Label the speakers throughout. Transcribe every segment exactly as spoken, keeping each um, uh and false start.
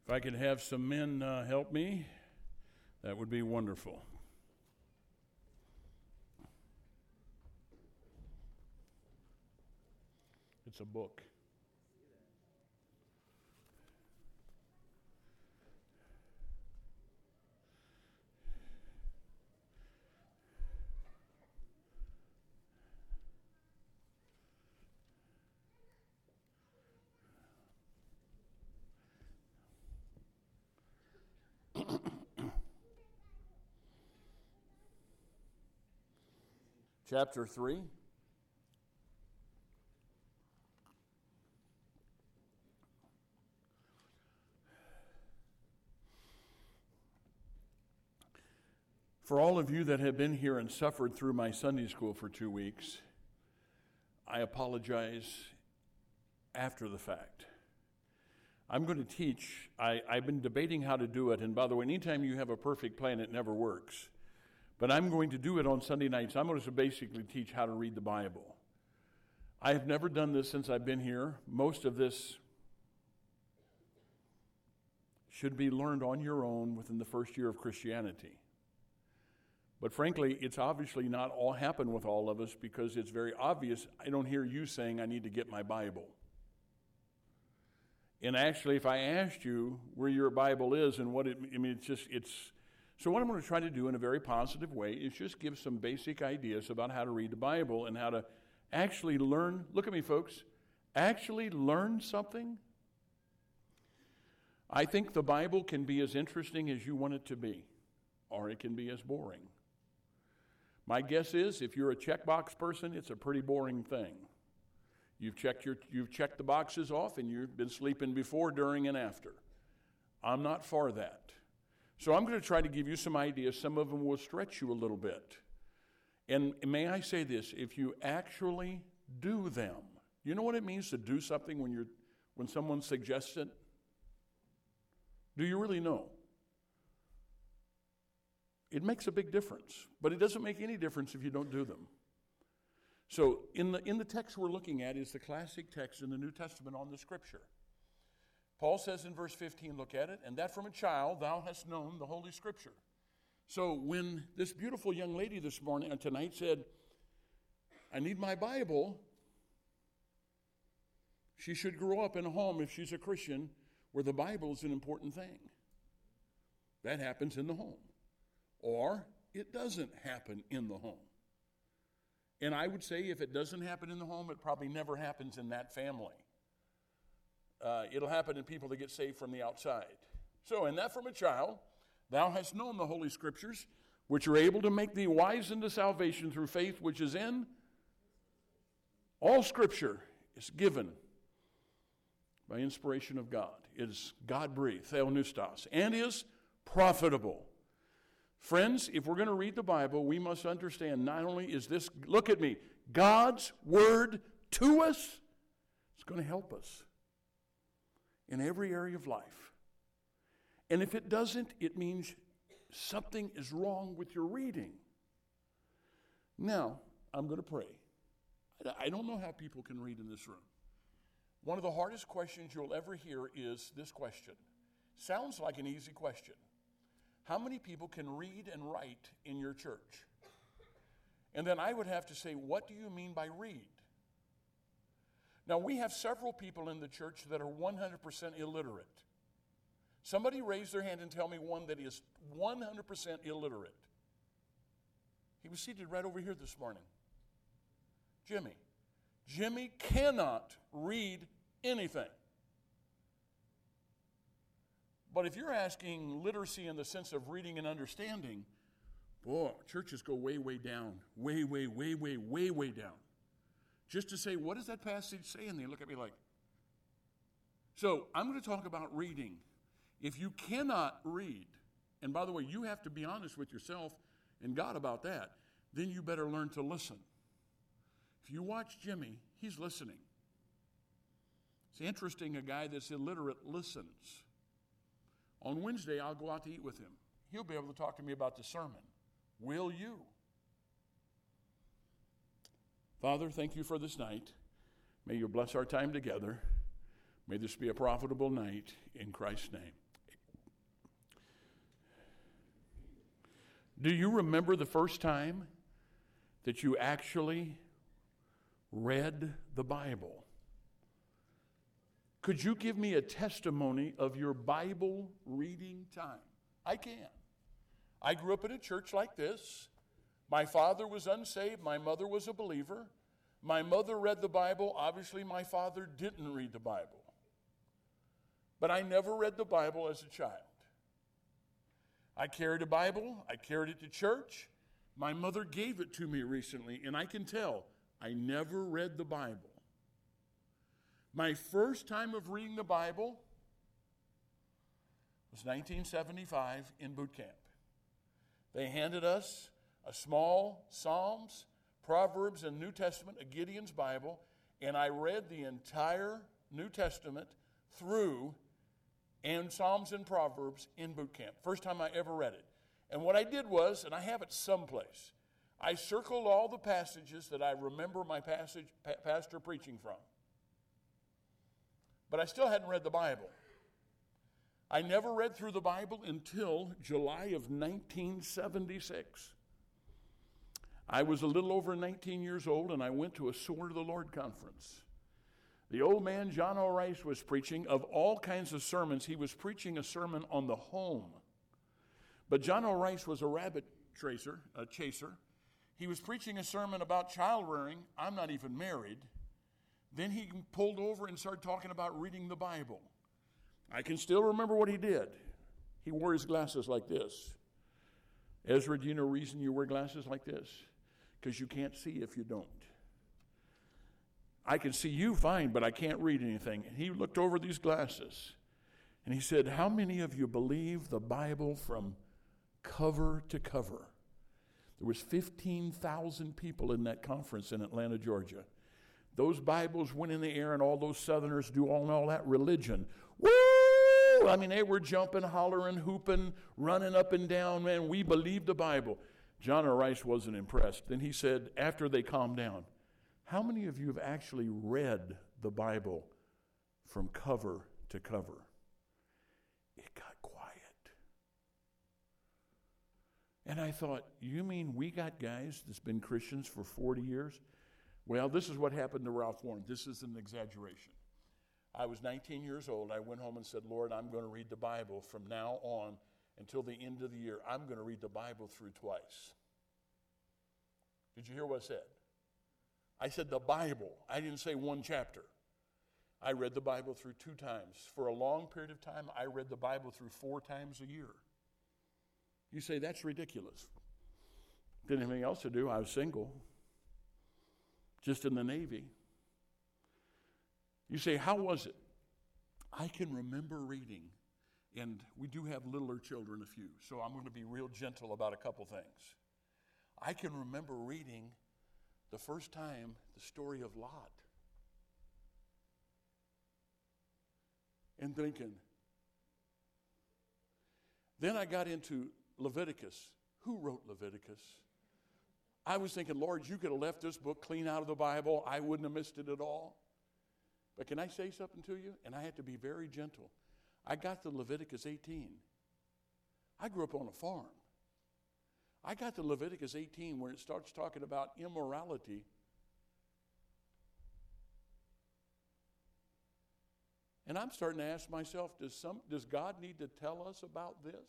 Speaker 1: If I could have some men uh, help me, that would be wonderful. It's a book. Chapter three. For all of you that have been here and suffered through my Sunday school for two weeks, I apologize after the fact. I'm going to teach. I, I've been debating how to do it, and by the way, anytime you have a perfect plan, it never works. But I'm going to do it on Sunday nights. I'm going to basically teach how to read the Bible. I have never done this since I've been here. Most of this should be learned on your own within the first year of Christianity. But frankly, it's obviously not all happened with all of us because it's very obvious. I don't hear you saying I need to get my Bible. And actually, if I asked you where your Bible is and what it, I mean, it's just, it's, so what I'm going to try to do in a very positive way is just give some basic ideas about how to read the Bible and how to actually learn, look at me folks, actually learn something. I think the Bible can be as interesting as you want it to be, or it can be as boring. My guess is if you're a checkbox person, it's a pretty boring thing. You've checked your, you've checked the boxes off and you've been sleeping before, during, and after. I'm not for that. So I'm going to try to give you some ideas. Some of them will stretch you a little bit. And may I say this, if you actually do them, you know what it means to do something when you're when someone suggests it? Do you really know? It makes a big difference, but it doesn't make any difference if you don't do them. So in the in the text we're looking at is the classic text in the New Testament on the Scripture. Paul says in verse fifteen, look at it, and that from a child thou hast known the Holy Scripture. So when this beautiful young lady this morning, and tonight said, I need my Bible, she should grow up in a home, if she's a Christian, where the Bible is an important thing. That happens in the home. Or it doesn't happen in the home. And I would say if it doesn't happen in the home, it probably never happens in that family. Uh, it'll happen in people that get saved from the outside. So, and that from a child, thou hast known the Holy Scriptures, which are able to make thee wise unto salvation through faith, which is in all Scripture is given by inspiration of God. It is God-breathed, theopneustos, and is profitable. Friends, if we're going to read the Bible, we must understand not only is this, look at me, God's word to us, it's going to help us in every area of life. And if it doesn't, it means something is wrong with your reading. Now, I'm going to pray. I don't know how people can read in this room. One of the hardest questions you'll ever hear is this question. Sounds like an easy question. How many people can read and write in your church? And then I would have to say, what do you mean by read? Now, we have several people in the church that are one hundred percent illiterate. Somebody raise their hand and tell me one that is one hundred percent illiterate. He was seated right over here this morning. Jimmy. Jimmy cannot read anything. But if you're asking literacy in the sense of reading and understanding, boy, churches go way, way down. Way, way, way, way, way, way down. Just to say, what does that passage say? And they look at me like. So I'm going to talk about reading. If you cannot read, and by the way, you have to be honest with yourself and God about that, then you better learn to listen. If you watch Jimmy, he's listening. It's interesting, a guy that's illiterate listens. On Wednesday, I'll go out to eat with him. He'll be able to talk to me about the sermon. Will you? Father, thank you for this night. May you bless our time together. May this be a profitable night in Christ's name. Do you remember the first time that you actually read the Bible? Could you give me a testimony of your Bible reading time? I can. I grew up in a church like this. My father was unsaved. My mother was a believer. My mother read the Bible. Obviously, my father didn't read the Bible. But I never read the Bible as a child. I carried a Bible. I carried it to church. My mother gave it to me recently, and I can tell I never read the Bible. My first time of reading the Bible was nineteen seventy-five in boot camp. They handed us a small Psalms, Proverbs, and New Testament, a Gideon's Bible, and I read the entire New Testament through and Psalms and Proverbs in boot camp. First time I ever read it. And what I did was, and I have it someplace, I circled all the passages that I remember my passage, pa- pastor preaching from. But I still hadn't read the Bible. I never read through the Bible until July of nineteen seventy-six. I was a little over nineteen years old, and I went to a Sword of the Lord conference. The old man, John O. Rice, was preaching. Of all kinds of sermons, he was preaching a sermon on the home. But John O. Rice was a rabbit tracer, a chaser. He was preaching a sermon about child rearing. I'm not even married. Then he pulled over and started talking about reading the Bible. I can still remember what he did. He wore his glasses like this. Ezra, do you know the reason you wear glasses like this? Because you can't see if you don't. I can see you fine, but I can't read anything. And he looked over these glasses, and he said, how many of you believe the Bible from cover to cover? There was fifteen thousand people in that conference in Atlanta, Georgia. Those Bibles went in the air, and all those Southerners do all, all that religion. Woo! I mean, they were jumping, hollering, hooping, running up and down. Man, we believed the Bible. John O. Rice wasn't impressed. Then he said, after they calmed down, how many of you have actually read the Bible from cover to cover? It got quiet. And I thought, you mean we got guys that's been Christians for forty years? Well, this is what happened to Ralph Warren. This is an exaggeration. I was nineteen years old. I went home and said, Lord, I'm going to read the Bible from now on until the end of the year. I'm going to read the Bible through twice. Did you hear what I said? I said the Bible. I didn't say one chapter. I read the Bible through two times. For a long period of time, I read the Bible through four times a year. You say, that's ridiculous. Didn't have anything else to do. I was single. Just in the Navy. You say, how was it? I can remember reading, and we do have littler children, a few, so I'm going to be real gentle about a couple things. I can remember reading the first time the story of Lot and thinking. Then I got into Leviticus. Who wrote Leviticus? I was thinking, Lord, you could have left this book clean out of the Bible. I wouldn't have missed it at all. But can I say something to you? And I had to be very gentle. I got to Leviticus eighteen. I grew up on a farm. I got to Leviticus eighteen where it starts talking about immorality. And I'm starting to ask myself, does some does God need to tell us about this?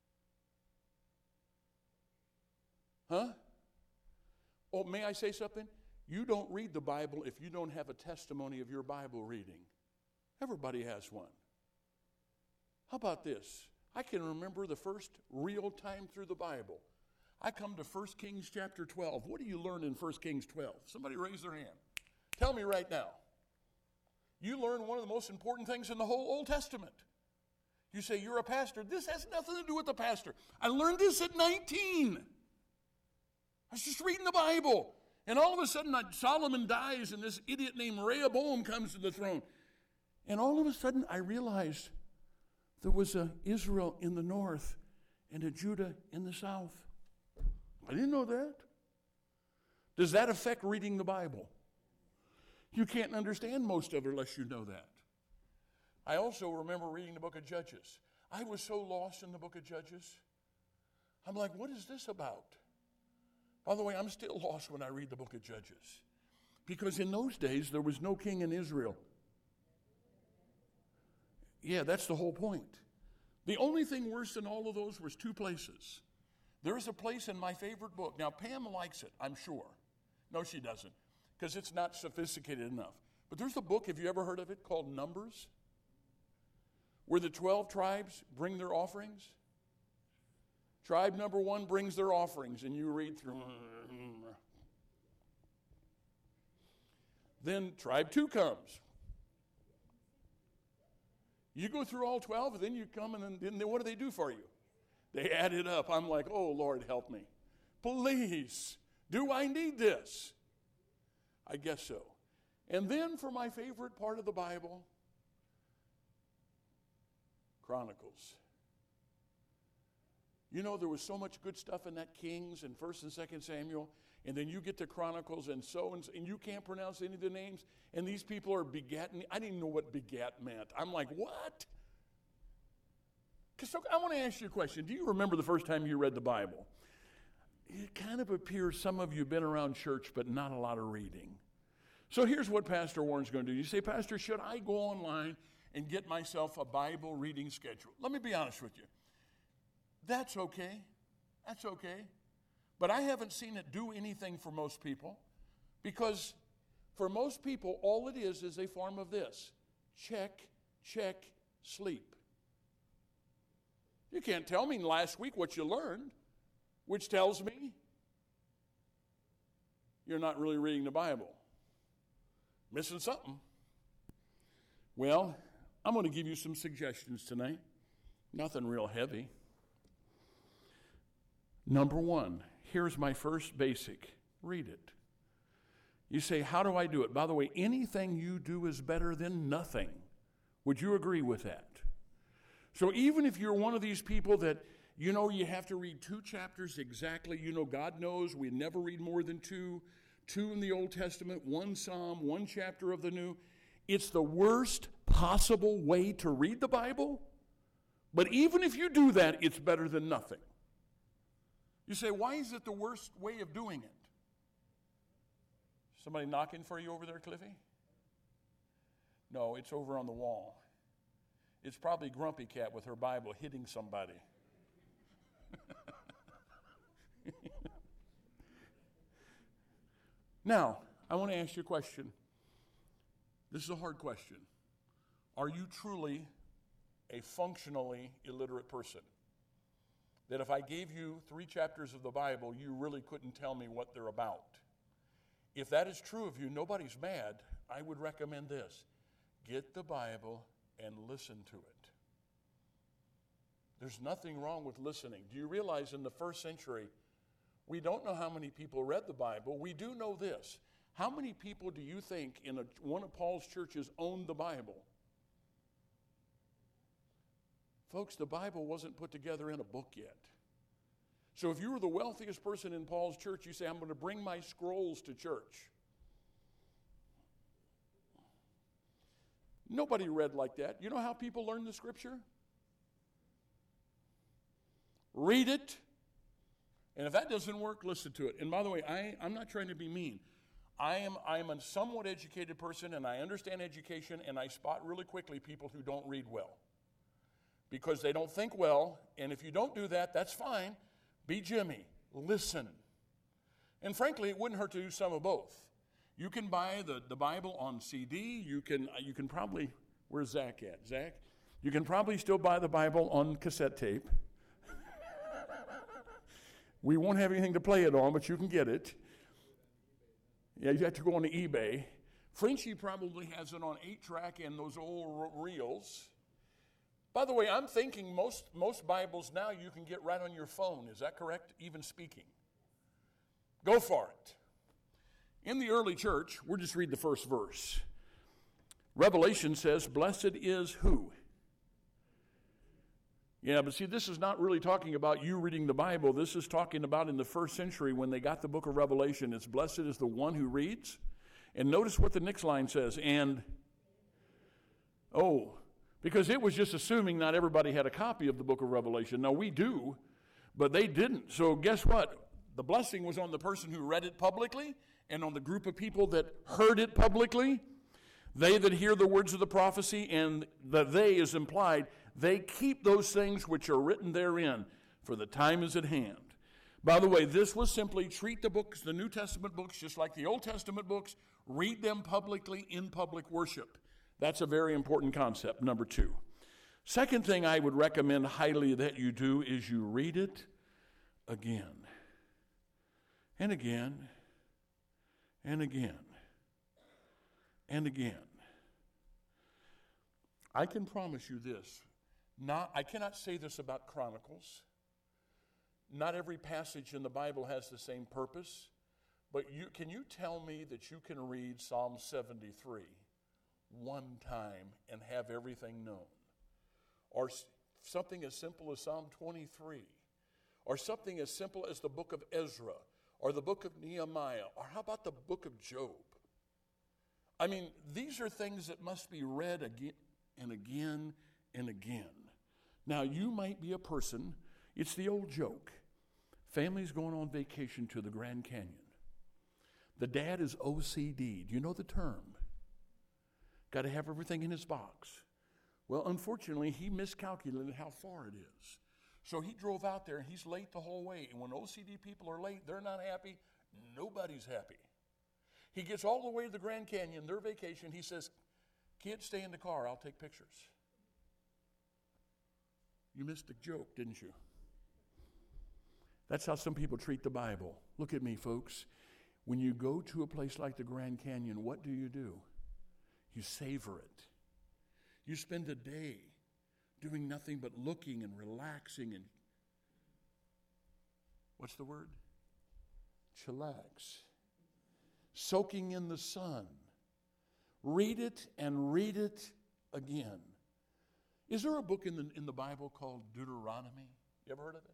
Speaker 1: Huh? Oh, may I say something? You don't read the Bible if you don't have a testimony of your Bible reading. Everybody has one. How about this? I can remember the first real time through the Bible. I come to First Kings chapter twelve. What do you learn in First Kings twelve? Somebody raise their hand. Tell me right now. You learn one of the most important things in the whole Old Testament. You say, you're a pastor. This has nothing to do with the pastor. I learned this at nineteen. I was just reading the Bible. And all of a sudden, Solomon dies, and this idiot named Rehoboam comes to the throne. And all of a sudden, I realized there was a Israel in the north and a Judah in the south. I didn't know that. Does that affect reading the Bible? You can't understand most of it unless you know that. I also remember reading the book of Judges. I was so lost in the book of Judges. I'm like, what is this about? By the way, I'm still lost when I read the book of Judges. Because in those days, there was no king in Israel. Yeah, that's the whole point. The only thing worse than all of those was two places. There is a place in my favorite book. Now, Pam likes it, I'm sure. No, she doesn't, because it's not sophisticated enough. But there's a book, have you ever heard of it, called Numbers, where the twelve tribes bring their offerings? Tribe number one brings their offerings, and you read through. Then tribe two comes. You go through all twelve, and then you come, and then what do they do for you? They add it up. I'm like, oh, Lord, help me. Please, do I need this? I guess so. And then for my favorite part of the Bible, Chronicles. You know, there was so much good stuff in that Kings and First and Second Samuel, and then you get to Chronicles and so and so, and you can't pronounce any of the names, and these people are begatting. I didn't know what begat meant. I'm like, what? So I want to ask you a question. Do you remember the first time you read the Bible? It kind of appears some of you have been around church, but not a lot of reading. So here's what Pastor Warren's going to do. You say, Pastor, should I go online and get myself a Bible reading schedule? Let me be honest with you. That's okay. That's okay. But I haven't seen it do anything for most people, because for most people, all it is is a form of this. Check, check, sleep. You can't tell me last week what you learned, which tells me you're not really reading the Bible. Missing something. Well, I'm going to give you some suggestions tonight. Nothing real heavy. Number one, here's my first basic. Read it. You say, how do I do it? By the way, anything you do is better than nothing. Would you agree with that? So even if you're one of these people that, you know, you have to read two chapters exactly, you know, God knows we never read more than two, two in the Old Testament, one Psalm, one chapter of the New. It's the worst possible way to read the Bible. But even if you do that, it's better than nothing. You say, why is it the worst way of doing it? Somebody knocking for you over there, Cliffy? No, it's over on the wall. It's probably Grumpy Cat with her Bible hitting somebody. Now, I want to ask you a question. This is a hard question. Are you truly a functionally illiterate person? That if I gave you three chapters of the Bible, you really couldn't tell me what they're about? If that is true of you, nobody's mad. I would recommend this. Get the Bible and listen to it. There's nothing wrong with listening. Do you realize in the first century, we don't know how many people read the Bible. We do know this. How many people do you think in a, one of Paul's churches owned the Bible? Folks, the Bible wasn't put together in a book yet. So if you were the wealthiest person in Paul's church, you say, I'm going to bring my scrolls to church. Nobody read like that. You know how people learn the Scripture? Read it. And if that doesn't work, listen to it. And by the way, I, I'm not trying to be mean. I am, I am a somewhat educated person, and I understand education, and I spot really quickly people who don't read well. Because they don't think well, and if you don't do that, that's fine. Be Jimmy. Listen. And frankly, it wouldn't hurt to do some of both. You can buy the, the Bible on C D. You can, you can probably, where's Zach at? Zach? You can probably still buy the Bible on cassette tape. We won't have anything to play it on, but you can get it. Yeah, you have to go on to eBay. Frenchie probably has it on eight track and those old reels. By the way, I'm thinking most, most Bibles now you can get right on your phone. Is that correct? Even speaking. Go for it. In the early church, we'll just read the first verse. Revelation says, blessed is who? Yeah, but see, this is not really talking about you reading the Bible. This is talking about in the first century when they got the book of Revelation. It's blessed is the one who reads. And notice what the next line says. And, oh, because it was just assuming not everybody had a copy of the book of Revelation. Now, we do. But they didn't. So guess what? The blessing was on the person who read it publicly and on the group of people that heard it publicly. They that hear the words of the prophecy, and the they is implied, they keep those things which are written therein, for the time is at hand. By the way, this was simply treat the books, the New Testament books, just like the Old Testament books, read them publicly in public worship. That's a very important concept, number two. Second thing I would recommend highly that you do is you read it again and again and again and again. I can promise you this. Not, I cannot say this about Chronicles. Not every passage in the Bible has the same purpose. But you, can you tell me that you can read Psalm seventy-three one time and have everything known? Or something as simple as Psalm twenty-three. Or something as simple as the book of Ezra. Or the book of Nehemiah. Or how about the book of Job? I mean, these are things that must be read again and again and again. Now, you might be a person, it's the old joke. Family's going on vacation to the Grand Canyon. The dad is O C D. Do you know the term? Got to have everything in his box. Well, unfortunately, he miscalculated how far it is. So he drove out there, and he's late the whole way. And when O C D people are late, they're not happy. Nobody's happy. He gets all the way to the Grand Canyon, their vacation. He says, kids, stay in the car. I'll take pictures. You missed the joke, didn't you? That's how some people treat the Bible. Look at me, folks. When you go to a place like the Grand Canyon, what do you do? You savor it. You spend a day doing nothing but looking and relaxing and, what's the word? Chillax. Soaking in the sun. Read it and read it again. Is there a book in the, in the Bible called Deuteronomy? You ever heard of it?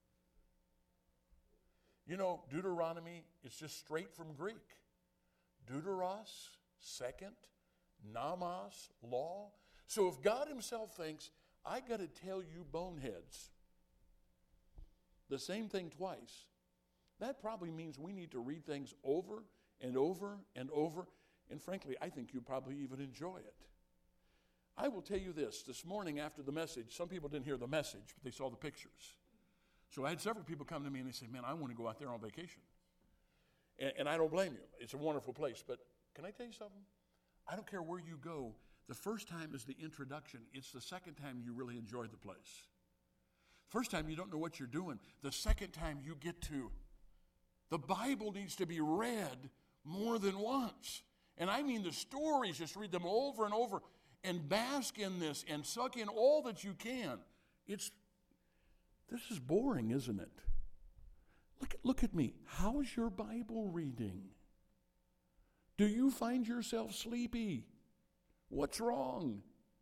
Speaker 1: You know, Deuteronomy is just straight from Greek. Deuteros, second, nomos, law. So if God himself thinks, I got to tell you boneheads the same thing twice, that probably means we need to read things over and over and over. And frankly, I think you probably even enjoy it. I will tell you this, this morning after the message, some people didn't hear the message, but they saw the pictures. So I had several people come to me and they said, man, I want to go out there on vacation. And, and I don't blame you. It's a wonderful place. But can I tell you something? I don't care where you go. The first time is the introduction. It's the second time you really enjoy the place. First time you don't know what you're doing. The second time you get to. The Bible needs to be read more than once. And I mean the stories, just read them over and over and bask in this and suck in all that you can. It's, this is boring, isn't it? Look, look at me. How's your Bible reading? Do you find yourself sleepy? What's wrong?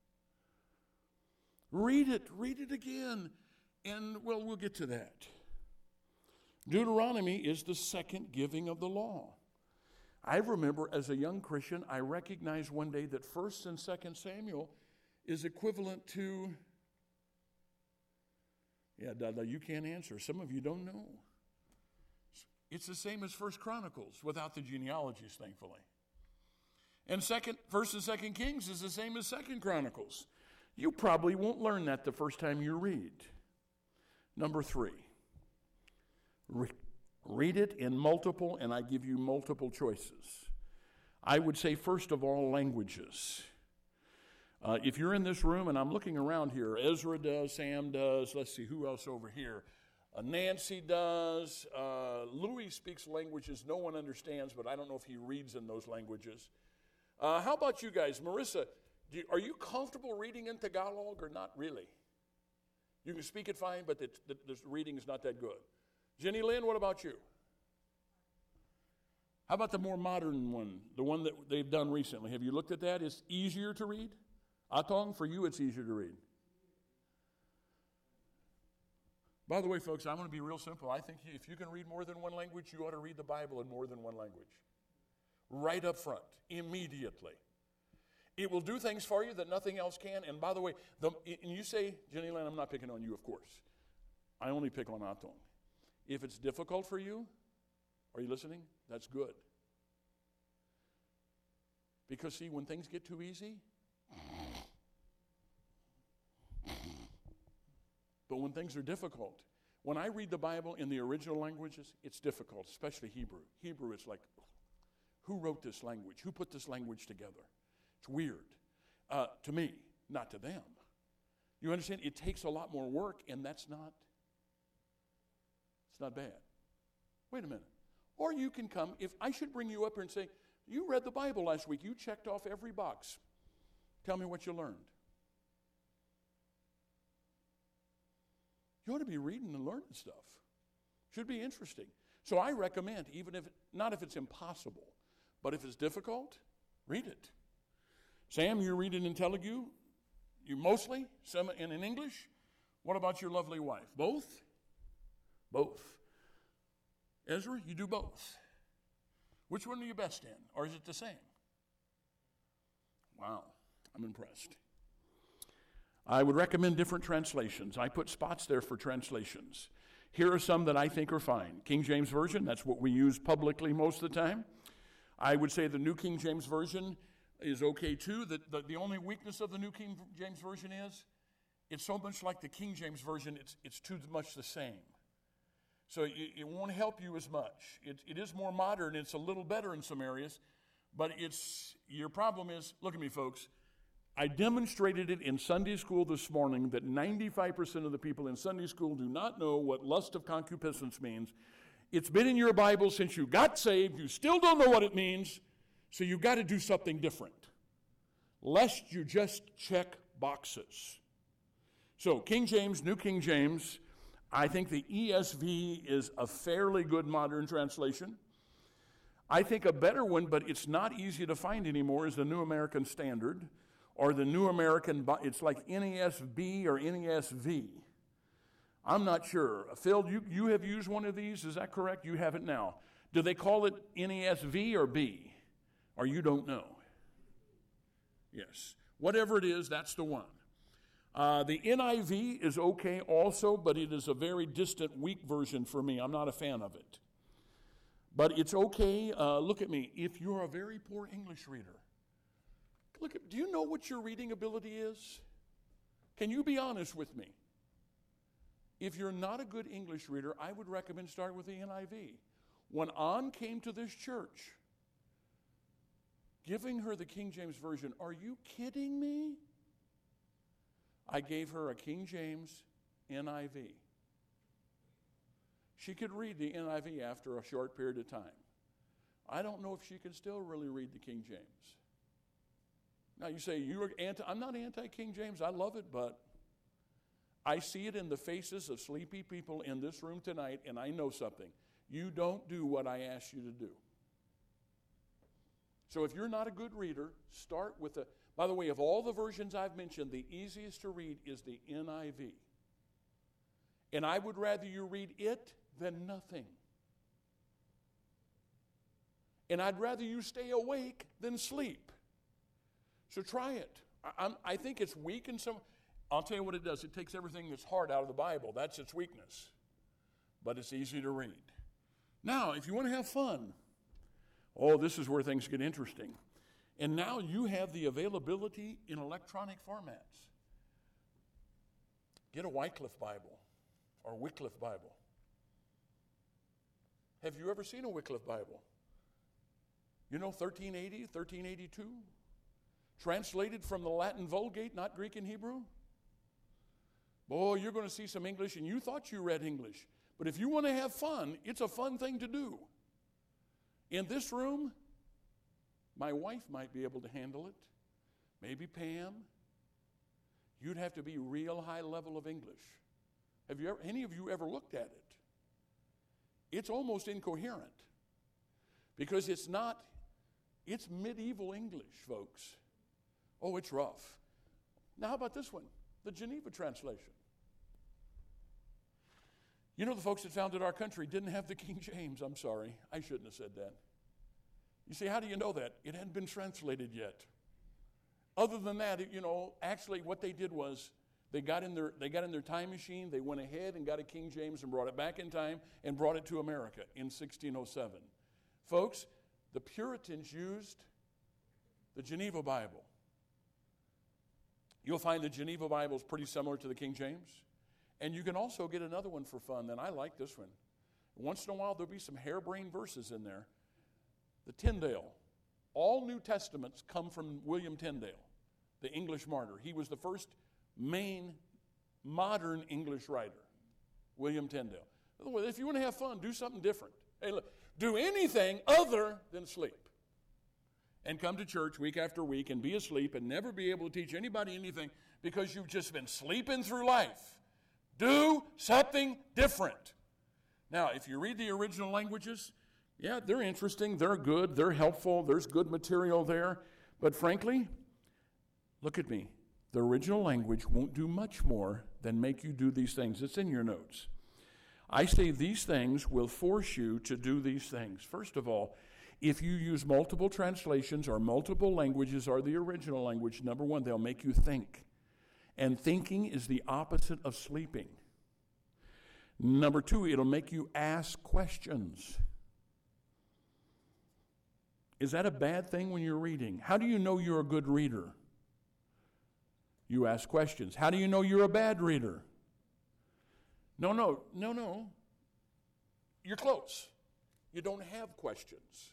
Speaker 1: Read it, read it again, and well, we'll get to that. Deuteronomy is the second giving of the law. I remember as a young Christian, I recognized one day that First and Second Samuel is equivalent to, yeah, Dada, you can't answer. Some of you don't know. It's the same as First Chronicles without the genealogies, thankfully. And second, First and Second Kings is the same as Second Chronicles. You probably won't learn that the first time you read. Number three, re- read it in multiple, and I give you multiple choices. I would say, first of all, languages. Uh, if you're in this room, and I'm looking around here, Ezra does, Sam does, let's see, who else over here? Uh, Nancy does. Uh, Louis speaks languages no one understands, but I don't know if he reads in those languages. Uh, how about you guys? Marissa, do you, are you comfortable reading in Tagalog or not really? You can speak it fine, but the, the, the reading is not that good. Jenny Lynn, what about you? How about the more modern one, the one that they've done recently? Have you looked at that? It's easier to read? Atong, for you it's easier to read. By the way, folks, I'm going to be real simple. I think if you can read more than one language, you ought to read the Bible in more than one language. Right up front, immediately. It will do things for you that nothing else can. And by the way, the, and you say, Jenny Lynn, I'm not picking on you, of course. I only pick on Achtung. If it's difficult for you, are you listening? That's good. Because see, when things get too easy, but when things are difficult, when I read the Bible in the original languages, it's difficult, especially Hebrew. Hebrew is like, who wrote this language? Who put this language together? It's weird. Uh, to me, not to them. You understand? It takes a lot more work, and that's not, it's not bad. Wait a minute. Or you can come, if I should bring you up here and say, you read the Bible last week, you checked off every box. Tell me what you learned. You ought to be reading and learning stuff. Should be interesting. So I recommend, even if, not if it's impossible, but if it's difficult, read it. Sam, you read it in Telugu? You mostly? Some in, in English? What about your lovely wife? Both? Both. Ezra, you do both. Which one are you best in? Or is it the same? Wow, I'm impressed. I would recommend different translations. I put spots there for translations. Here are some that I think are fine. King James Version, that's what we use publicly most of the time. I would say the New King James Version is okay too. The, the, the only weakness of the New King James Version is it's so much like the King James Version, it's, it's too much the same. So it, it won't help you as much. It, it is more modern. It's a little better in some areas. But it's your problem is, look at me, folks. I demonstrated it in Sunday school this morning that ninety-five percent of the people in Sunday school do not know what lust of concupiscence means. It's been in your Bible since you got saved. You still don't know what it means. So you've got to do something different, lest you just check boxes. So King James, New King James, I think the E S V is a fairly good modern translation. I think a better one, but it's not easy to find anymore, is the New American Standard, or the New American, it's like N A S B or N A S V. I'm not sure. Phil, you, you have used one of these, is that correct? You have it now. Do they call it N A S V or B? Or you don't know? Yes. Whatever it is, that's the one. Uh, the N I V is okay also, but it is a very distant, weak version for me. I'm not a fan of it. But it's okay. Uh, look at me. If you're a very poor English reader, look at, do you know what your reading ability is? Can you be honest with me? If you're not a good English reader, I would recommend start with the N I V. When Ann came to this church, giving her the King James Version, are you kidding me? I gave her a King James N I V. She could read the N I V after a short period of time. I don't know if she can still really read the King James. Now you say, you're anti, I'm not anti-King James, I love it, but I see it in the faces of sleepy people in this room tonight, and I know something. You don't do what I ask you to do. So if you're not a good reader, start with the, by the way, of all the versions I've mentioned, the easiest to read is the N I V. And I would rather you read it than nothing. And I'd rather you stay awake than sleep. So try it. I, I'm, I think it's weak in some, I'll tell you what it does. It takes everything that's hard out of the Bible. That's its weakness. But it's easy to read. Now, if you want to have fun, oh, this is where things get interesting. And now you have the availability in electronic formats. Get a Wycliffe Bible or Wycliffe Bible. Have you ever seen a Wycliffe Bible? You know, thirteen eighty, thirteen eighty-two? Translated from the Latin Vulgate, not Greek and Hebrew? Boy, you're going to see some English, and you thought you read English. But if you want to have fun, it's a fun thing to do. In this room, my wife might be able to handle it. Maybe Pam. You'd have to be real high level of English. Have you ever, any of you ever looked at it? It's almost incoherent because it's not, it's medieval English, folks. Oh, it's rough. Now, how about this one? The Geneva translation. You know, the folks that founded our country didn't have the King James. I'm sorry. I shouldn't have said that. You see, how do you know that? It hadn't been translated yet. Other than that, you know, actually what they did was They got in their they got in their time machine. They went ahead and got a King James and brought it back in time and brought it to America in sixteen oh seven. Folks, the Puritans used the Geneva Bible. You'll find the Geneva Bible is pretty similar to the King James. And you can also get another one for fun, and I like this one. Once in a while, there'll be some harebrained verses in there. The Tyndale. All New Testaments come from William Tyndale, the English martyr. He was the first main modern English writer, William Tyndale. In other words, if you want to have fun, do something different. Hey, look, do anything other than sleep. And come to church week after week and be asleep and never be able to teach anybody anything because you've just been sleeping through life. Do something different. Now, if you read the original languages, yeah, they're interesting, they're good, they're helpful, there's good material there. But frankly, look at me. The original language won't do much more than make you do these things. It's in your notes. I say these things will force you to do these things. First of all, if you use multiple translations or multiple languages or the original language, number one, they'll make you think. And thinking is the opposite of sleeping. Number two, it'll make you ask questions. Is that a bad thing when you're reading? How do you know you're a good reader? You ask questions. How do you know you're a bad reader? No, no, no, no. You're close. You don't have questions.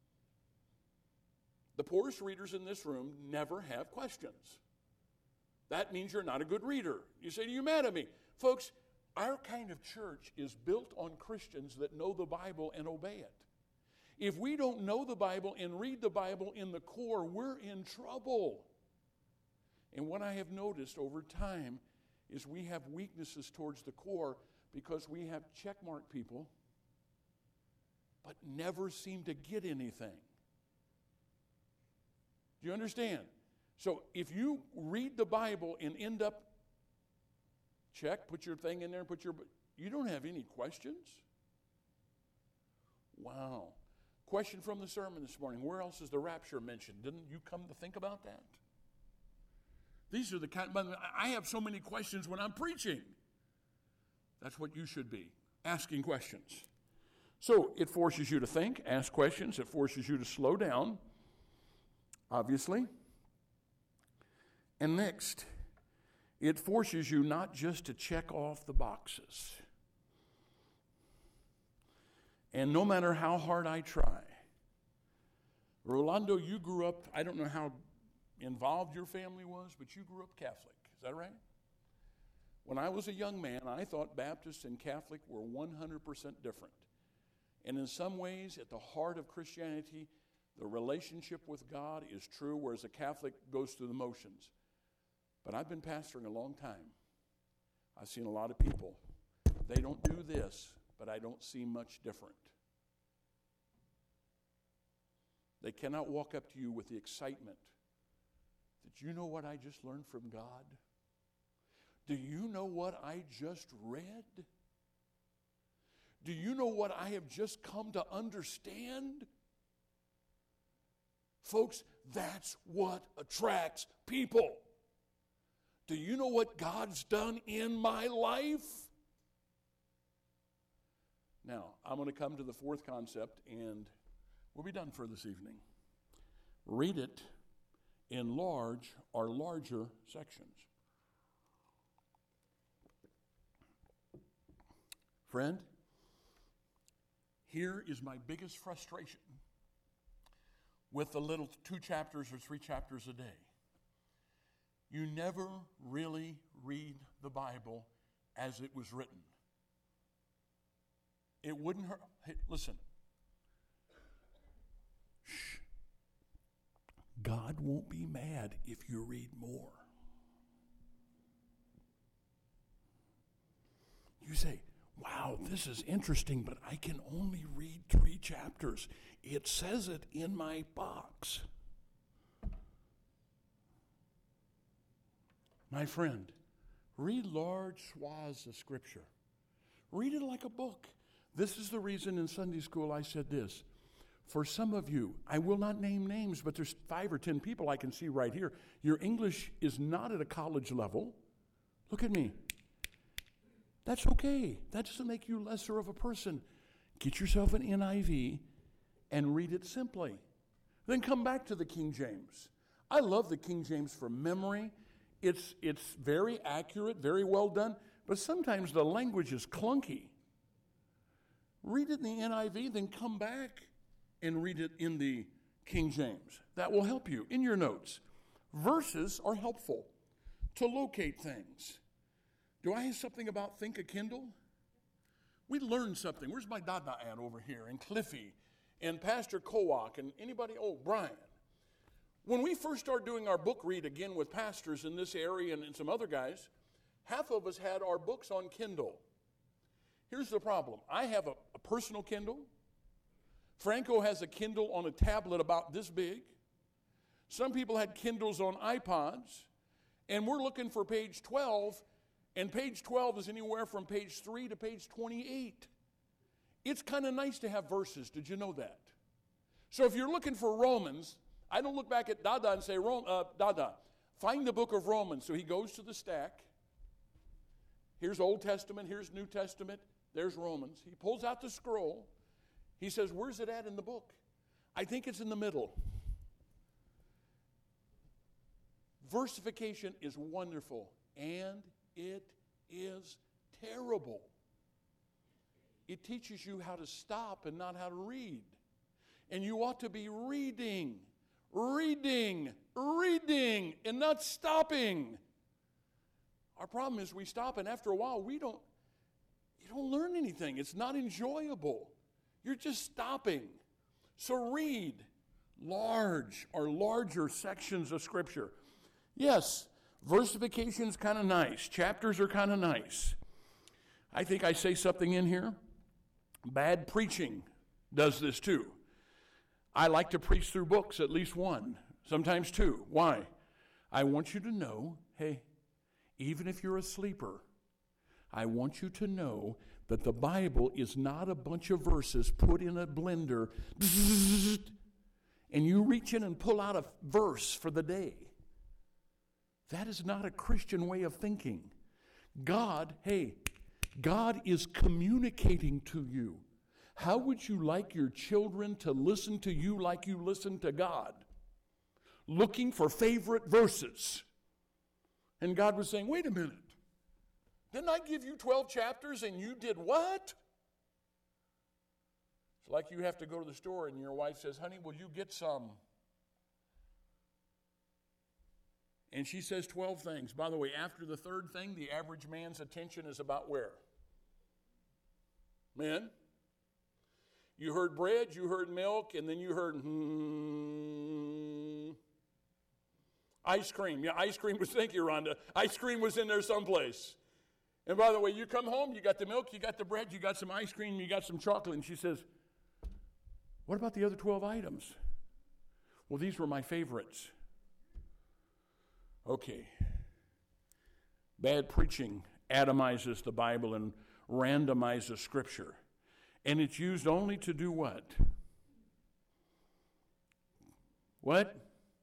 Speaker 1: The poorest readers in this room never have questions. That means you're not a good reader. You say, are you mad at me? Folks, our kind of church is built on Christians that know the Bible and obey it. If we don't know the Bible and read the Bible in the core, we're in trouble. And what I have noticed over time is we have weaknesses towards the core because we have checkmark people but never seem to get anything. Do you understand? So if you read the Bible and end up, check, put your thing in there, put your, you don't have any questions? Wow. Question from the sermon this morning. Where else is the rapture mentioned? Didn't you come to think about that? These are the kind, I have so many questions when I'm preaching. That's what you should be, asking questions. So it forces you to think, ask questions. It forces you to slow down, obviously. And next, it forces you not just to check off the boxes. And no matter how hard I try, Rolando, you grew up, I don't know how involved your family was, but you grew up Catholic. Is that right? When I was a young man, I thought Baptist and Catholic were one hundred percent different. And in some ways, at the heart of Christianity, the relationship with God is true, whereas a Catholic goes through the motions. But I've been pastoring a long time. I've seen a lot of people. They don't do this, but I don't see much different. They cannot walk up to you with the excitement. Did you know what I just learned from God? Do you know what I just read? Do you know what I have just come to understand? Folks, that's what attracts people. Do you know what God's done in my life? Now, I'm going to come to the fourth concept, and we'll be done for this evening. Read it in large or larger sections. Friend, here is my biggest frustration with the little two chapters or three chapters a day. You never really read the Bible as it was written. It wouldn't hurt. Hey, listen. Shh. God won't be mad if you read more. You say, wow, this is interesting, but I can only read three chapters. It says it in my box. My friend, read large swaths of Scripture. Read it like a book. This is the reason in Sunday school I said this. For some of you, I will not name names, but there's five or ten people I can see right here. Your English is not at a college level. Look at me. That's okay. That doesn't make you lesser of a person. Get yourself an N I V and read it simply. Then come back to the King James. I love the King James for memory. It's, it's very accurate, very well done, but sometimes the language is clunky. Read it in the N I V, then come back and read it in the King James. That will help you in your notes. Verses are helpful to locate things. Do I have something about Think a Kindle? We learned something. Where's my dada at over here? And Cliffy and Pastor Kowak and anybody? Oh, Brian. When we first started doing our book read again with pastors in this area and, and some other guys, half of us had our books on Kindle. Here's the problem. I have a, a personal Kindle. Franco has a Kindle on a tablet about this big. Some people had Kindles on iPods. And we're looking for page twelve, and page twelve is anywhere from page three to page twenty-eight. It's kind of nice to have verses. Did you know that? So if you're looking for Romans, I don't look back at Dada and say, uh, Dada, find the book of Romans. So he goes to the stack. Here's Old Testament, here's New Testament, there's Romans. He pulls out the scroll. He says, where's it at in the book? I think it's in the middle. Versification is wonderful, and it is terrible. It teaches you how to stop and not how to read. And you ought to be reading, reading, reading, and not stopping. Our problem is we stop, and after a while, we don't, you don't learn anything. It's not enjoyable. You're just stopping. So read large or larger sections of Scripture. Yes, versification's kind of nice. Chapters are kind of nice. I think I say something in here. Bad preaching does this too. I like to preach through books, at least one, sometimes two. Why? I want you to know, hey, even if you're a sleeper, I want you to know that the Bible is not a bunch of verses put in a blender, and you reach in and pull out a verse for the day. That is not a Christian way of thinking. God, hey, God is communicating to you. How would you like your children to listen to you like you listen to God? Looking for favorite verses. And God was saying, wait a minute. Didn't I give you twelve chapters and you did what? It's like you have to go to the store and your wife says, honey, will you get some? And she says twelve things. By the way, after the third thing, the average man's attention is about where? Men? You heard bread, you heard milk, and then you heard, hmm. Ice cream. Yeah, ice cream was, thank you, Rhonda. Ice cream was in there someplace. And by the way, you come home, you got the milk, you got the bread, you got some ice cream, you got some chocolate. And she says, what about the other twelve items? Well, these were my favorites. Okay. Bad preaching atomizes the Bible and randomizes Scripture. And it's used only to do what? What?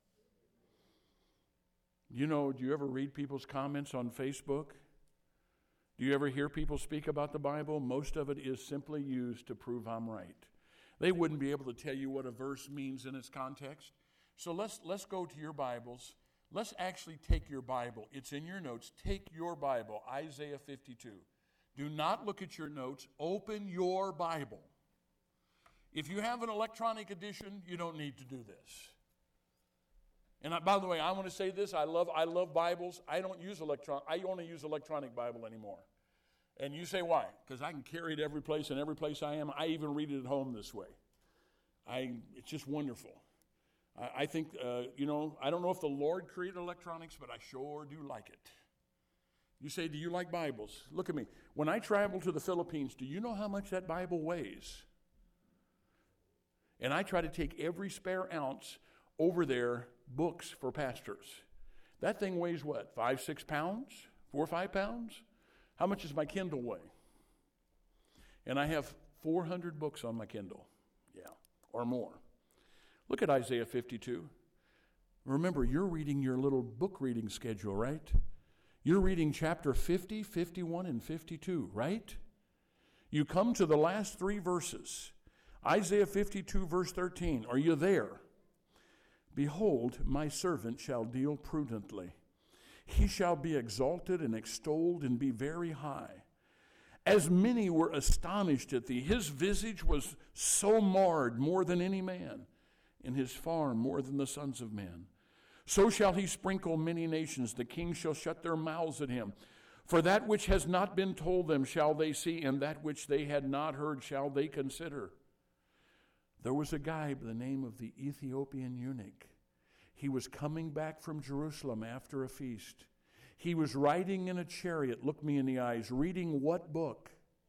Speaker 1: You know, do you ever read people's comments on Facebook? Do you ever hear people speak about the Bible? Most of it is simply used to prove I'm right. They wouldn't be able to tell you what a verse means in its context. So let's let's go to your Bibles. Let's actually take your Bible. It's in your notes. Take your Bible, Isaiah fifty-two. Do not look at your notes. Open your Bible. If you have an electronic edition, you don't need to do this. And I, by the way, I want to say this. I love I love Bibles. I don't use electron. I only use electronic Bible anymore. And you say, why? Because I can carry it every place, and every place I am. I even read it at home this way. I It's just wonderful. I, I think, uh, you know, I don't know if the Lord created electronics, but I sure do like it. You say, do you like Bibles? Look at me. When I travel to the Philippines, do you know how much that Bible weighs? And I try to take every spare ounce over there, books for pastors. That thing weighs what, five, six pounds? Four or five pounds? How much does my Kindle weigh? And I have four hundred books on my Kindle. Yeah, or more. Look at Isaiah fifty-two. Remember, you're reading your little book reading schedule, right? You're reading chapter fifty, fifty-one, and fifty-two, right? You come to the last three verses. Isaiah fifty-two, verse thirteen. Are you there? Behold, my servant shall deal prudently. He shall be exalted and extolled and be very high. As many were astonished at thee, his visage was so marred more than any man, and his form more than the sons of men. So shall he sprinkle many nations. The kings shall shut their mouths at him. For that which has not been told them shall they see, and that which they had not heard shall they consider. There was a guy by the name of the Ethiopian eunuch. He was coming back from Jerusalem after a feast. He was riding in a chariot, look me in the eyes, reading what book?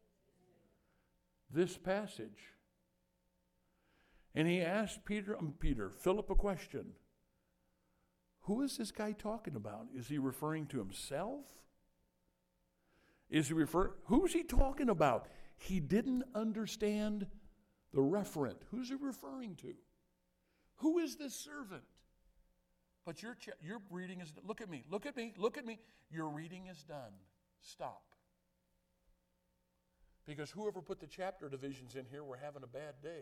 Speaker 1: This passage. And he asked Peter, um, Peter, Philip a question. Who is this guy talking about? Is he referring to himself? Is he refer? Who's he talking about? He didn't understand the referent. Who's he referring to? Who is this servant? But your ch- your reading is, look at me, look at me, look at me. Your reading is done. Stop. Because whoever put the chapter divisions in here, we're having a bad day.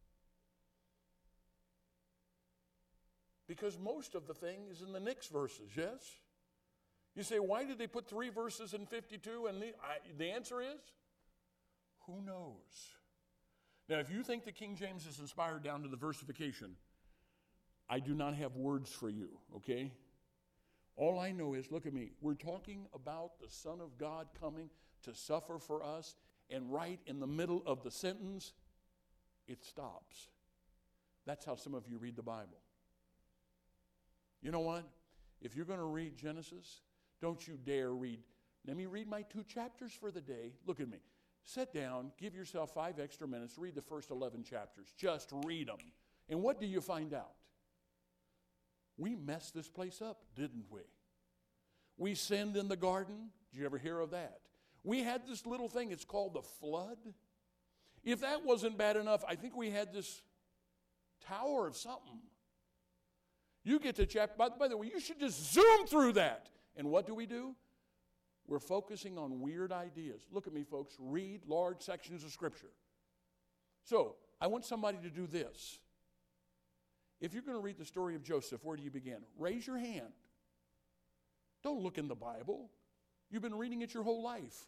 Speaker 1: Because most of the thing is in the next verses, yes? You say, why did they put three verses in fifty-two? And the, I, the answer is, who knows? Now, if you think the King James is inspired down to the versification, I do not have words for you, okay? All I know is, look at me, we're talking about the Son of God coming to suffer for us, and right in the middle of the sentence, it stops. That's how some of you read the Bible. You know what? If you're going to read Genesis, don't you dare read, let me read my two chapters for the day. Look at me. Sit down, give yourself five extra minutes, read the first eleven chapters. Just read them. And what do you find out? We messed this place up, didn't we? We sinned in the garden. Did you ever hear of that? We had this little thing, it's called the flood. If that wasn't bad enough, I think we had this tower of something. You get to chapter, by, by the way, you should just zoom through that. And what do we do? We're focusing on weird ideas. Look at me, folks. Read large sections of Scripture. So, I want somebody to do this. If you're going to read the story of Joseph, where do you begin? Raise your hand. Don't look in the Bible. You've been reading it your whole life.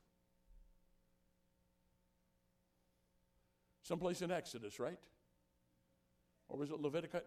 Speaker 1: Someplace in Exodus, right? Or was it Leviticus?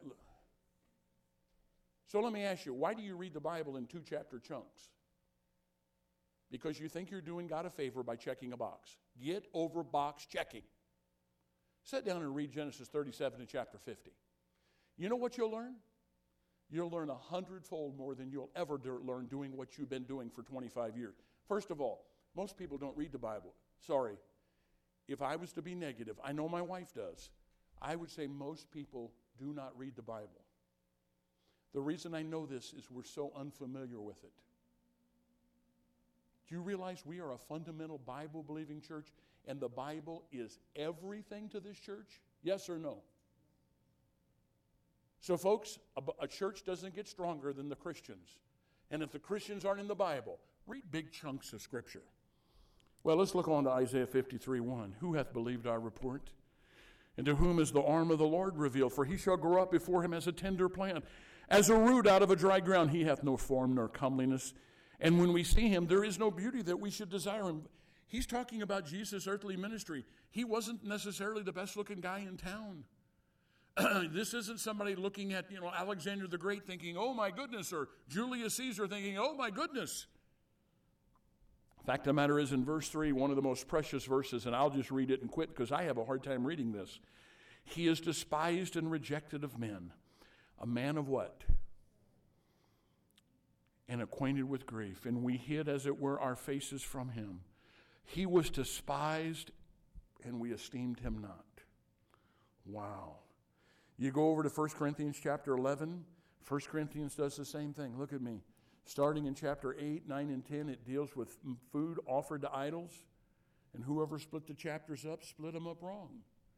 Speaker 1: So let me ask you, why do you read the Bible in two chapter chunks? Because you think you're doing God a favor by checking a box. Get over box checking. Sit down and read Genesis thirty-seven to chapter fifty. You know what you'll learn? You'll learn a hundredfold more than you'll ever do- learn doing what you've been doing for twenty-five years. First of all, most people don't read the Bible. Sorry. If I was to be negative, I know my wife does. I would say most people do not read the Bible. The reason I know this is we're so unfamiliar with it. Do you realize we are a fundamental Bible-believing church, and the Bible is everything to this church? Yes or no? So, folks, a, a church doesn't get stronger than the Christians. And if the Christians aren't in the Bible, read big chunks of Scripture. Well, let's look on to Isaiah fifty-three one. Who hath believed our report? And to whom is the arm of the Lord revealed? For he shall grow up before him as a tender plant, as a root out of a dry ground. He hath no form nor comeliness. And when we see him, there is no beauty that we should desire him. He's talking about Jesus' earthly ministry. He wasn't necessarily the best-looking guy in town. This isn't somebody looking at, you know, Alexander the Great thinking, oh, my goodness, or Julius Caesar thinking, oh, my goodness. Fact of the matter is, in verse three, one of the most precious verses, and I'll just read it and quit because I have a hard time reading this. He is despised and rejected of men. A man of what? And acquainted with grief. And we hid, as it were, our faces from him. He was despised, and we esteemed him not. Wow. You go over to First Corinthians chapter eleven. First Corinthians does the same thing. Look at me. Starting in chapter eight, nine, and ten, it deals with food offered to idols. And whoever split the chapters up, split them up wrong.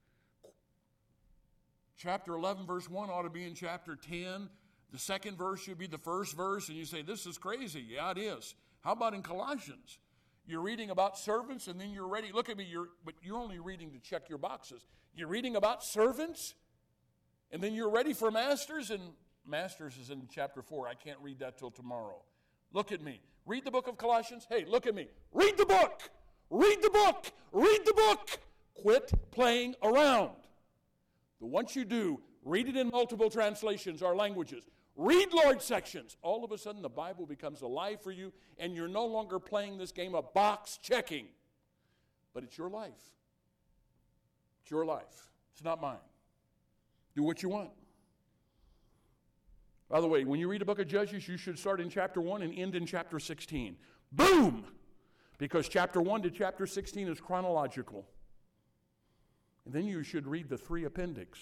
Speaker 1: Chapter eleven, verse one ought to be in chapter ten. The second verse should be the first verse, and you say, this is crazy. Yeah, it is. How about in Colossians? You're reading about servants, and then you're ready. Look at me, you're, but you're only reading to check your boxes. You're reading about servants, and then you're ready for masters, and masters is in chapter four. I can't read that till tomorrow. Look at me. Read the book of Colossians. Hey, look at me. Read the book. Read the book. Read the book. Quit playing around. But once you do, read it in multiple translations or languages. Read Lord sections. All of a sudden, the Bible becomes alive for you, and you're no longer playing this game of box checking. But it's your life. It's your life. It's not mine. Do what you want. By the way, when you read the book of Judges, you should start in chapter one and end in chapter sixteen. Boom! Because chapter one to chapter sixteen is chronological. And then you should read the three appendix.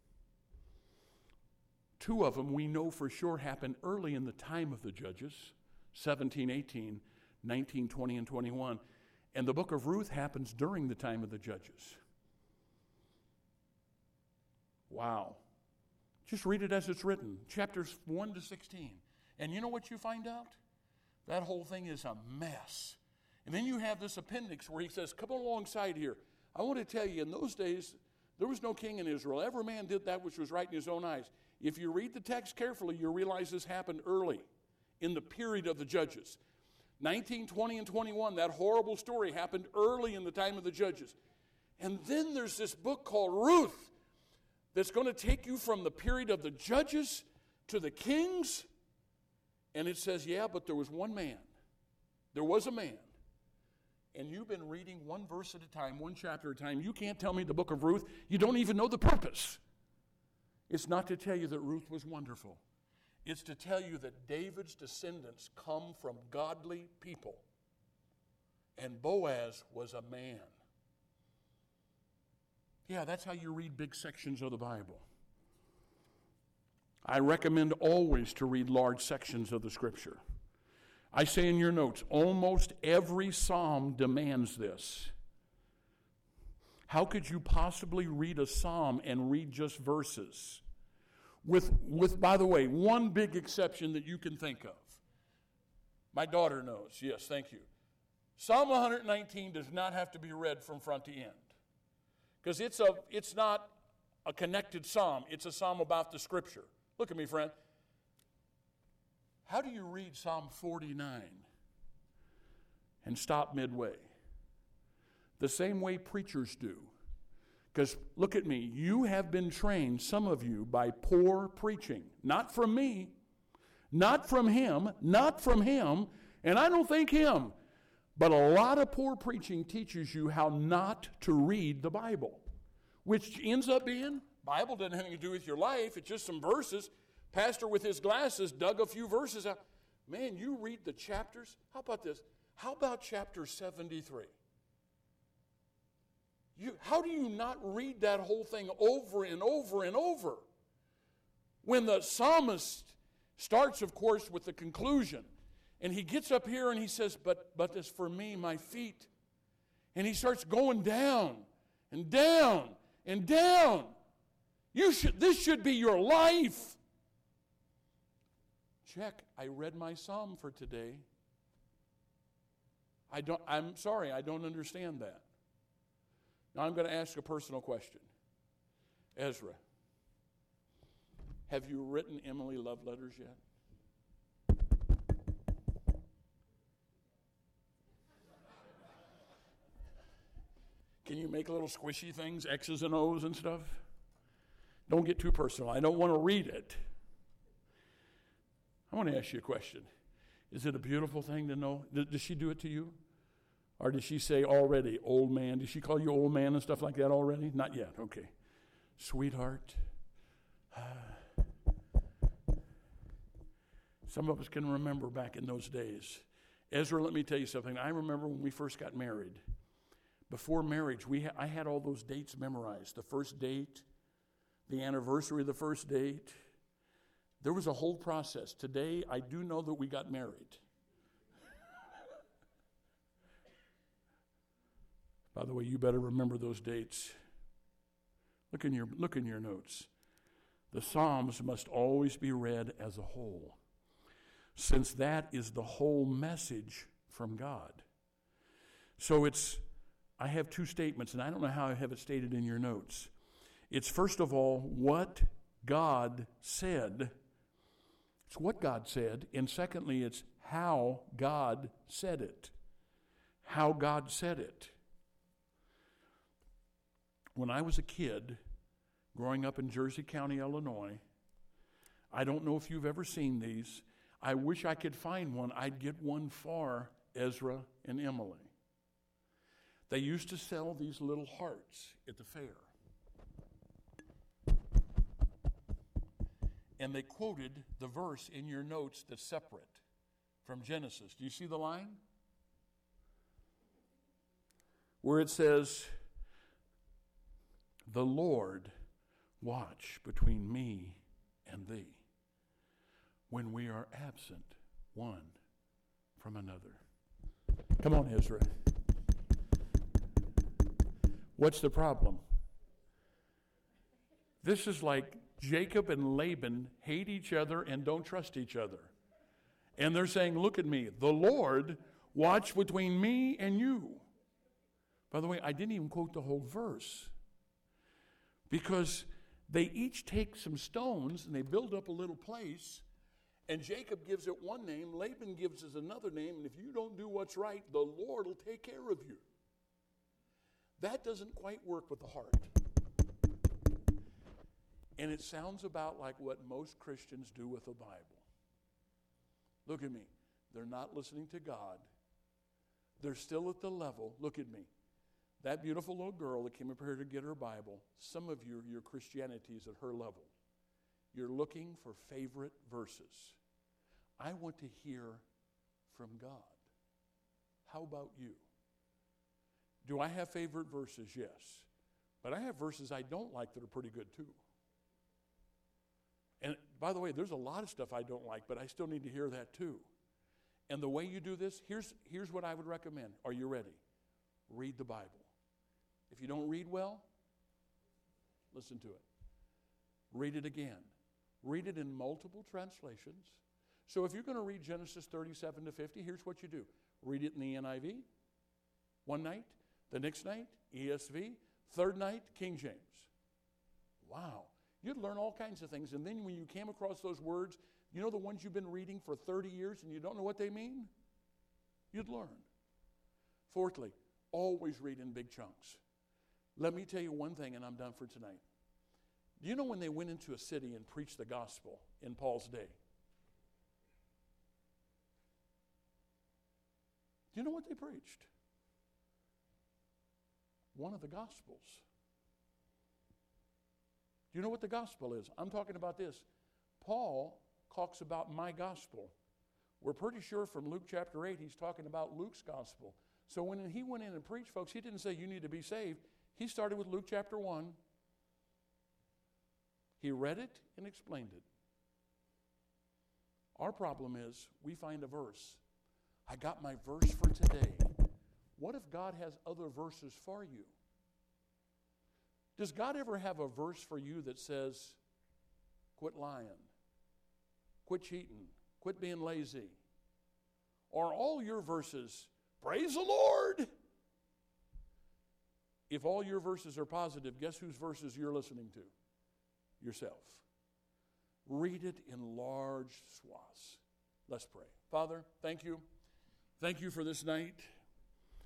Speaker 1: Two of them we know for sure happened early in the time of the Judges, seventeen, eighteen, nineteen, twenty, and twenty-one. And the book of Ruth happens during the time of the Judges. Wow. Just read it as it's written, chapters one to sixteen. And you know what you find out? That whole thing is a mess. And then you have this appendix where he says, come alongside here. I want to tell you, in those days, there was no king in Israel. Every man did that which was right in his own eyes. If you read the text carefully, you'll realize this happened early in the period of the Judges. nineteen, twenty, and twenty-one, that horrible story happened early in the time of the Judges. And then there's this book called Ruth that's going to take you from the period of the Judges to the kings. And it says, yeah, but there was one man. There was a man. And you've been reading one verse at a time, one chapter at a time. You can't tell me the book of Ruth. You don't even know the purpose. It's not to tell you that Ruth was wonderful. It's to tell you that David's descendants come from godly people. And Boaz was a man. Yeah, that's how you read big sections of the Bible. I recommend always to read large sections of the Scripture. I say in your notes, almost every psalm demands this. How could you possibly read a psalm and read just verses? With, with, by the way, one big exception that you can think of. My daughter knows. Yes, thank you. Psalm one nineteen does not have to be read from front to end. Because it's a, it's not a connected psalm. It's a psalm about the Scripture. Look at me, friend. How do you read Psalm forty-nine and stop midway? The same way preachers do. Because look at me, you have been trained, some of you, by poor preaching. Not from me, not from him, not from him, and I don't think him. But a lot of poor preaching teaches you how not to read the Bible, which ends up being, Bible doesn't have anything to do with your life, it's just some verses. Pastor with his glasses dug a few verses out. Man, you read the chapters. How about this? How about chapter seventy-three? You, how do you not read that whole thing over and over and over? When the psalmist starts, of course, with the conclusion, and he gets up here and he says, but, but as for me, my feet. And he starts going down and down and down. You should, this should be your life. Check, I read my psalm for today. I don't, I'm sorry, I don't understand that. Now I'm going to ask a personal question. Ezra, have you written Emily love letters yet? Can you make little squishy things, X's and O's and stuff? Don't get too personal. I don't want to read it. I want to ask you a question. Is it a beautiful thing to know? Does she do it to you? Or does she say already, old man? Does she call you old man and stuff like that already? Not yet. Okay. Sweetheart. Some of us can remember back in those days. Ezra, let me tell you something. I remember when we first got married. Before marriage, we ha- I had all those dates memorized. The first date, the anniversary of the first date. There was a whole process. Today, I do know that we got married. By the way, you better remember those dates. Look in your, look in your notes. The Psalms must always be read as a whole. since that is the whole message from God. So it's, I have two statements, and I don't know how I have it stated in your notes. It's first of all, what God said. It's what God said. And secondly, it's how God said it. How God said it. When I was a kid, growing up in Jersey County, Illinois, I don't know if you've ever seen these. I wish I could find one. I'd get one for Ezra and Emily. They used to sell these little hearts at the fair. And they quoted the verse in your notes that's separate from Genesis. Do you see the line? Where it says, "The Lord watch between me and thee when we are absent one from another." Come on, Ezra. What's the problem? This is like Jacob and Laban hate each other and don't trust each other. And they're saying, look at me, the Lord watch between me and you. By the way, I didn't even quote the whole verse. Because they each take some stones and they build up a little place. And Jacob gives it one name, Laban gives it another name. And if you don't do what's right, the Lord will take care of you. That doesn't quite work with the heart. And it sounds about like what most Christians do with the Bible. Look at me. They're not listening to God. They're still at the level. Look at me. That beautiful little girl that came up here to get her Bible, some of you, your Christianity is at her level. You're looking for favorite verses. I want to hear from God. How about you? Do I have favorite verses? Yes. But I have verses I don't like that are pretty good too. And by the way, there's a lot of stuff I don't like, but I still need to hear that too. And the way you do this, here's, here's what I would recommend. Are you ready? Read the Bible. If you don't read well, listen to it. Read it again. Read it in multiple translations. So if you're going to read Genesis thirty-seven to fifty, here's what you do. Read it in the N I V one night, the next night, E S V, third night, King James. Wow. You'd learn all kinds of things. And then when you came across those words, you know the ones you've been reading for thirty years and you don't know what they mean? You'd learn. Fourthly, always read in big chunks. Let me tell you one thing and I'm done for tonight. Do you know when they went into a city and preached the gospel in Paul's day? Do you know what they preached? One of the Gospels. Do you know what the gospel is? I'm talking about this. Paul talks about my gospel. We're pretty sure from Luke chapter eight, he's talking about Luke's gospel. So when he went in and preached, folks, he didn't say you need to be saved. He started with Luke chapter one. He read it and explained it. Our problem is we find a verse. I got my verse for today. What if God has other verses for you? Does God ever have a verse for you that says, quit lying, quit cheating, quit being lazy? Or are all your verses, praise the Lord? If all your verses are positive, guess whose verses you're listening to? Yourself. Read it in large swaths. Let's pray. Father, thank you. Thank you for this night.